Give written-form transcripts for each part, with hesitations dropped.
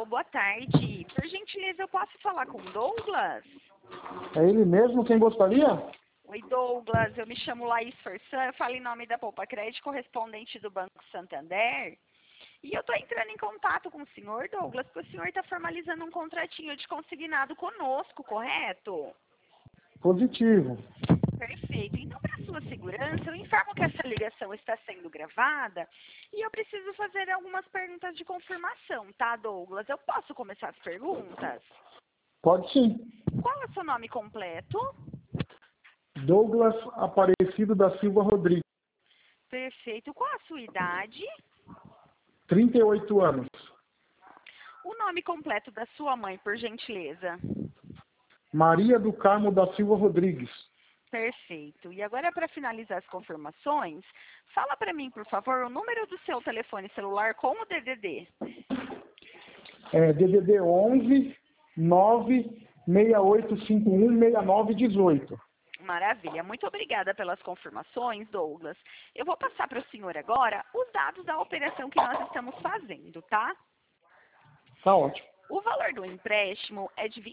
boa tarde. Por gentileza, eu posso falar com o Douglas? É ele mesmo quem gostaria? Oi, Douglas. Eu me chamo Laís Forçan, eu falo em nome da Poupa Crédito, correspondente do Banco Santander. E eu estou entrando em contato com o senhor, Douglas, porque o senhor está formalizando um contratinho de consignado conosco, correto? Positivo. Perfeito. Então, para sua segurança, eu informo que essa ligação está sendo gravada e eu preciso fazer algumas perguntas de confirmação, tá, Douglas? Eu posso começar as perguntas? Pode sim. Qual é o seu nome completo? Douglas Aparecido da Silva Rodrigues, Perfeito. Qual a sua idade? 38 anos. O nome completo da sua mãe, por gentileza. Maria do Carmo da Silva Rodrigues. Perfeito. E agora, para finalizar as confirmações, fala para mim, por favor, o número do seu telefone celular com o DDD. DDD 11 96851 6918. Maravilha. Muito obrigada pelas confirmações, Douglas. Eu vou passar para o senhor agora os dados da operação que nós estamos fazendo, tá? Tá ótimo. O valor do empréstimo é de R$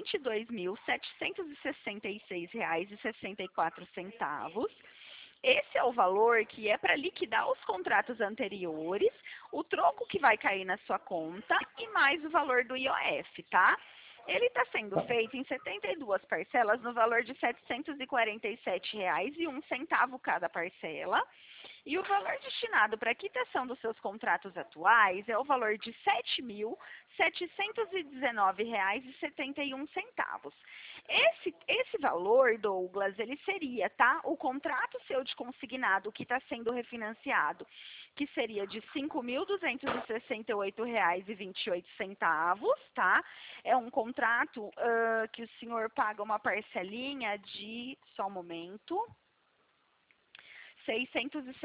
22.766,64. Esse é o valor que é para liquidar os contratos anteriores, o troco que vai cair na sua conta e mais o valor do IOF, tá? Ele está sendo feito em 72 parcelas no valor de R$ 747,01 cada parcela. E o valor destinado para a quitação dos seus contratos atuais é o valor de R$ 7.719,71. Esse valor, Douglas, ele seria, tá? O contrato seu de consignado que está sendo refinanciado, que seria de R$ 5.268,28, tá? É um contrato que o senhor paga uma parcelinha de, só um momento, R$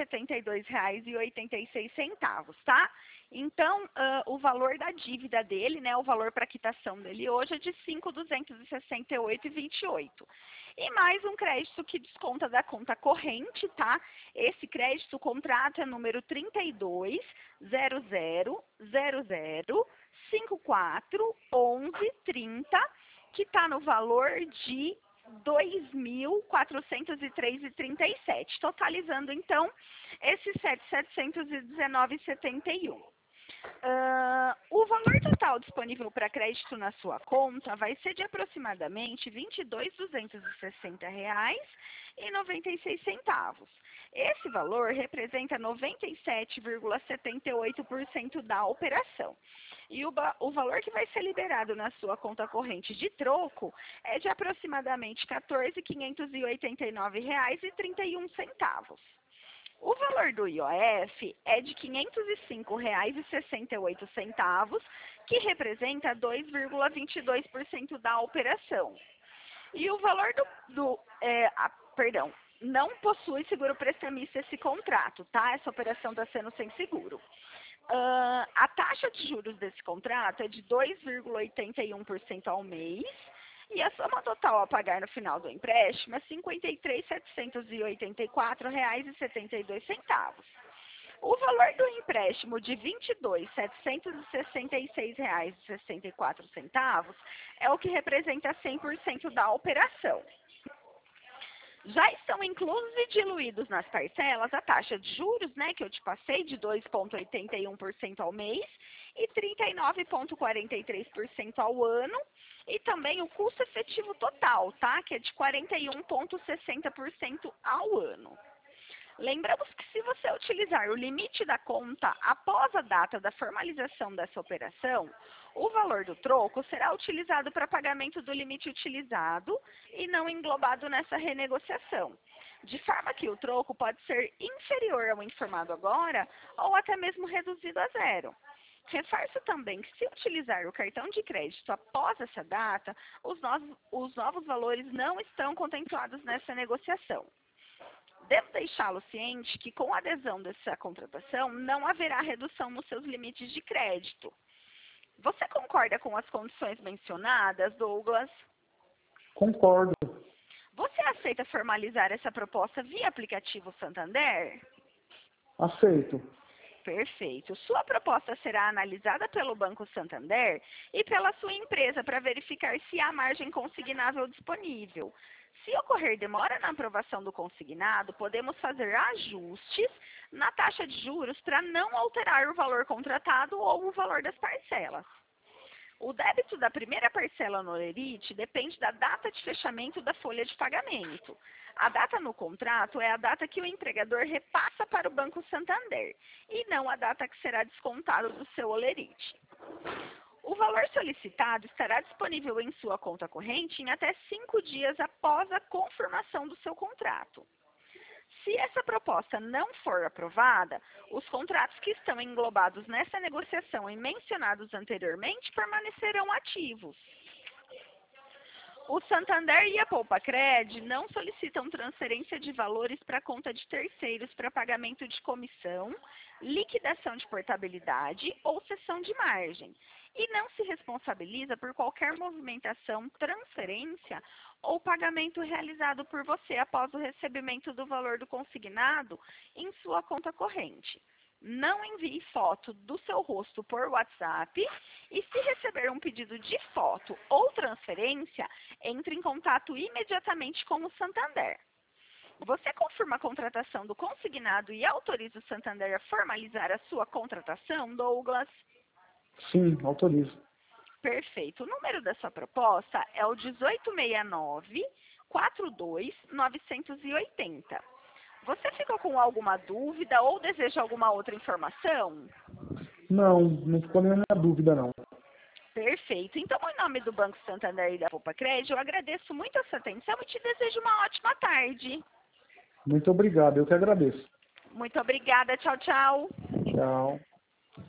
672,86, tá? Então, o valor da dívida dele, né, o valor para quitação dele hoje é de R$ 5.268,28. E mais um crédito que desconta da conta corrente, tá? Esse crédito, o contrato é número 32.0000541130, que está no valor de R$ 2.403,37, totalizando então esses R$ 719,71. O valor total disponível para crédito na sua conta vai ser de aproximadamente R$ 22.260,96. Esse valor representa 97,78% da operação. E o valor que vai ser liberado na sua conta corrente de troco é de aproximadamente R$ 14.589,31. O valor do IOF é de R$ 505,68, que representa 2,22% da operação. E o valor não possui seguro prestamista esse contrato, tá? Essa operação está sendo sem seguro. A taxa de juros desse contrato é de 2,81% ao mês. E a soma total a pagar no final do empréstimo é R$ 53.784,72. O valor do empréstimo de R$ 22.766,64 é o que representa 100% da operação. Já estão inclusos e diluídos nas parcelas a taxa de juros, né, que eu te passei, de 2,81% ao mês e 39,43% ao ano, e também o custo efetivo total, tá, que é de 41,60% ao ano. Lembramos que se você utilizar o limite da conta após a data da formalização dessa operação, o valor do troco será utilizado para pagamento do limite utilizado e não englobado nessa renegociação, de forma que o troco pode ser inferior ao informado agora ou até mesmo reduzido a zero. Reforço também que se utilizar o cartão de crédito após essa data, os novos valores não estão contemplados nessa negociação. Devo deixá-lo ciente que com a adesão dessa contratação não haverá redução nos seus limites de crédito. Você concorda com as condições mencionadas, Douglas? Concordo. Você aceita formalizar essa proposta via aplicativo Santander? Aceito. Perfeito. Sua proposta será analisada pelo Banco Santander e pela sua empresa para verificar se há margem consignável disponível. Se ocorrer demora na aprovação do consignado, podemos fazer ajustes na taxa de juros para não alterar o valor contratado ou o valor das parcelas. O débito da primeira parcela no Olerite depende da data de fechamento da folha de pagamento. A data no contrato é a data que o empregador repassa para o Banco Santander e não a data que será descontado do seu Olerite. O valor solicitado estará disponível em sua conta corrente em até 5 dias após a confirmação do seu contrato. Se essa proposta não for aprovada, os contratos que estão englobados nessa negociação e mencionados anteriormente permanecerão ativos. O Santander e a Poupacred não solicitam transferência de valores para conta de terceiros para pagamento de comissão, liquidação de portabilidade ou cessão de margem, e não se responsabiliza por qualquer movimentação, transferência ou pagamento realizado por você após o recebimento do valor do consignado em sua conta corrente. Não envie foto do seu rosto por WhatsApp e, se receber um pedido de foto ou transferência, entre em contato imediatamente com o Santander. Você confirma a contratação do consignado e autoriza o Santander a formalizar a sua contratação, Douglas? Sim, autorizo. Perfeito. O número da sua proposta é o 1869-42-980. Você ficou com alguma dúvida ou deseja alguma outra informação? Não ficou nenhuma dúvida, não. Perfeito. Então, em nome do Banco Santander e da Poupacred, eu agradeço muito a sua atenção e te desejo uma ótima tarde. Muito obrigado, eu que agradeço. Muito obrigada. Tchau, tchau. Tchau.